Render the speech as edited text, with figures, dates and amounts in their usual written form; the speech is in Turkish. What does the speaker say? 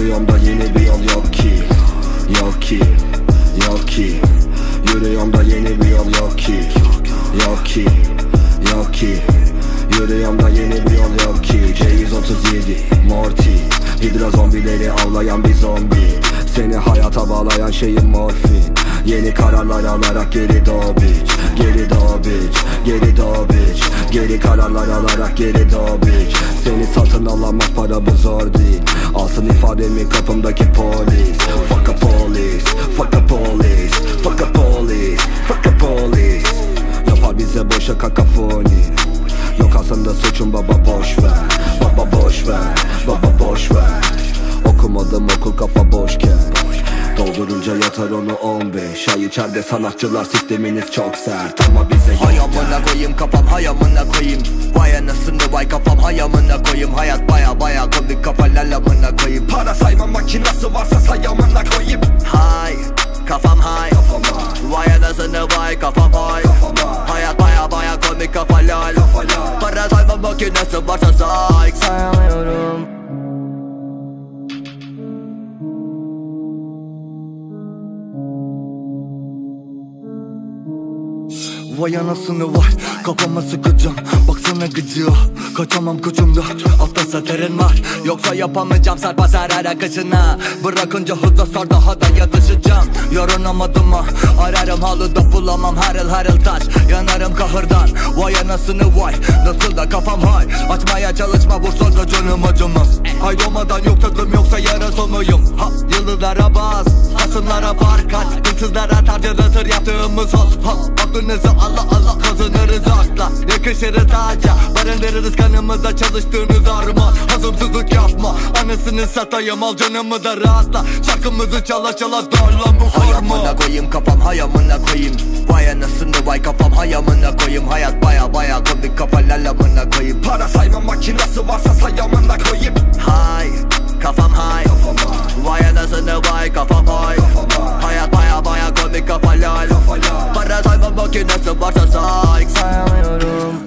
Yürüyorum yeni bir yol yok ki. Yok ki, yok ki. Yürüyorum yeni bir yol yok ki. Yok ki, yok ki. Yürüyorum yeni bir yol yok ki. C137 Morty, Hidra zombileri avlayan bir zombi. Seni hayata bağlayan şeyin morfin. Yeni kararlar alarak geri doğ bitch. Geri doğ bitch, geri doğ bitch. Geri kararlar alarak geri doğ bitch. Seni satın alamaz, para bu zor değil. Alsın ifademi kapımdaki polis. Fuck a police, fuck a police. Fuck a police, fuck a police. Yapar bize boşa kakafoni. Yok aslında suçum baba boş ver. Baba boş ver, baba boş ver. Okumadım okul kafa boşken. Doldurunca yatar onu 15. Ay içeride sanatçılar sisteminiz çok sert ama bize yok. Hay amına koyayım kafam, hay amına koyayım. Vay anasını vay kafam, hay amına koyayım. Hayat baya baya komik kafalar amına koyayım. Para sayma makinası varsa say amına koyayım. Hay kafam hay, vay anasını vay kafam hay. Hayat baya baya komik kafalar. Para sayma makinesi varsa say. Sayamıyorum. Vay anasını vay, kafama sıkacağım. Baksana gıcığa, kaçamam koçumda. Atlasa terin var, Yoksa yapamayacağım sarpa sarar akışına. Bırakınca hızla sar daha da yatışacağım. Yorunamadım ha, ararım halıda bulamam harıl harıl taş. Yanarım kahırdan, vay anasını vay. Nasıl da kafam hay, açmaya çalışma vursa da canım acımaz. Hay olmadan yok tadım yoksa yarası mıyım? Ha yıldızlara bas, hasımlara var kaç. Hırsızlara tarcılatır yaptığımız hal. Ha aklınızı Allah Allah kazanırız akla. Yakışırız ağaca, barındırırız kanımızda çalıştığınız armağan. Hazımsızlık yapma, anasını satayım al canımı da rahatla. Şarkımızı çala çala darla bu hay karma. amına koyayım kafam, hay amına koyayım. Vay anasını vay kafam, hay amına koyayım. Hayat baya baya komik kafalar amına koyayım. Para sayma makinası varsa say amına koyayım. Hay kafam hay, vay anasını vay kafam hay. Hayat baya baya komik kafalar. Para sayma makinesi varsa say. Sayamıyorum.